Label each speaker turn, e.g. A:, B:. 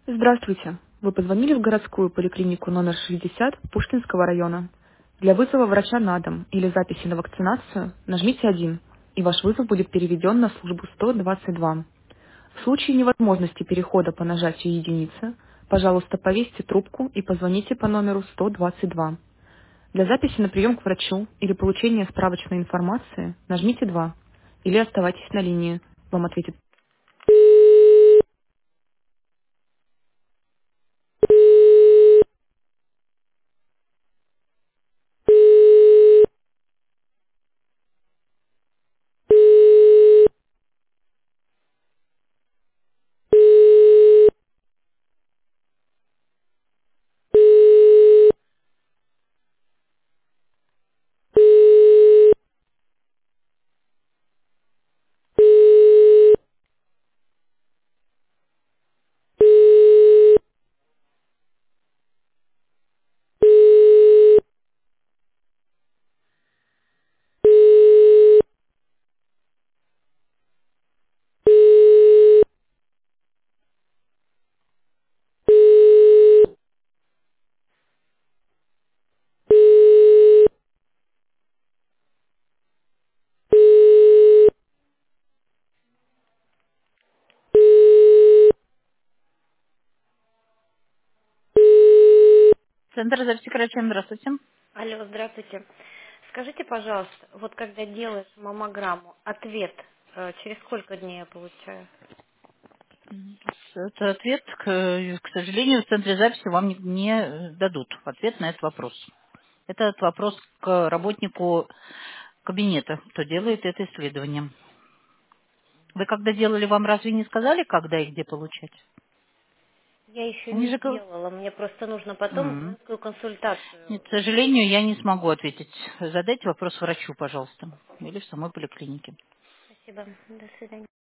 A: Здравствуйте. Вы позвонили в городскую поликлинику номер 60 Пушкинского района. Для вызова врача на дом или записи на вакцинацию нажмите 1, и ваш вызов будет переведен на службу 122. В случае невозможности перехода по нажатию единицы, пожалуйста, повесьте трубку и позвоните по номеру 122. Для записи на прием к врачу или получения справочной информации нажмите 2 или оставайтесь на линии. Вам ответит. Центр записи к врачам, здравствуйте.
B: Алло, здравствуйте. Скажите, пожалуйста, вот когда делаешь маммограмму, ответ через сколько дней я получаю?
A: Это ответ, к сожалению, в центре записи вам не дадут ответ на этот вопрос. Это вопрос к работнику кабинета, кто делает это исследование. Вы когда делали, вам разве не сказали, когда и где получать?
B: Я еще
A: Они
B: не
A: же
B: делала, мне просто нужно потом
A: М.
B: женскую консультацию.
A: Нет, к сожалению, я не смогу ответить. Задайте вопрос врачу, пожалуйста, или в самой поликлинике.
B: Спасибо, до свидания.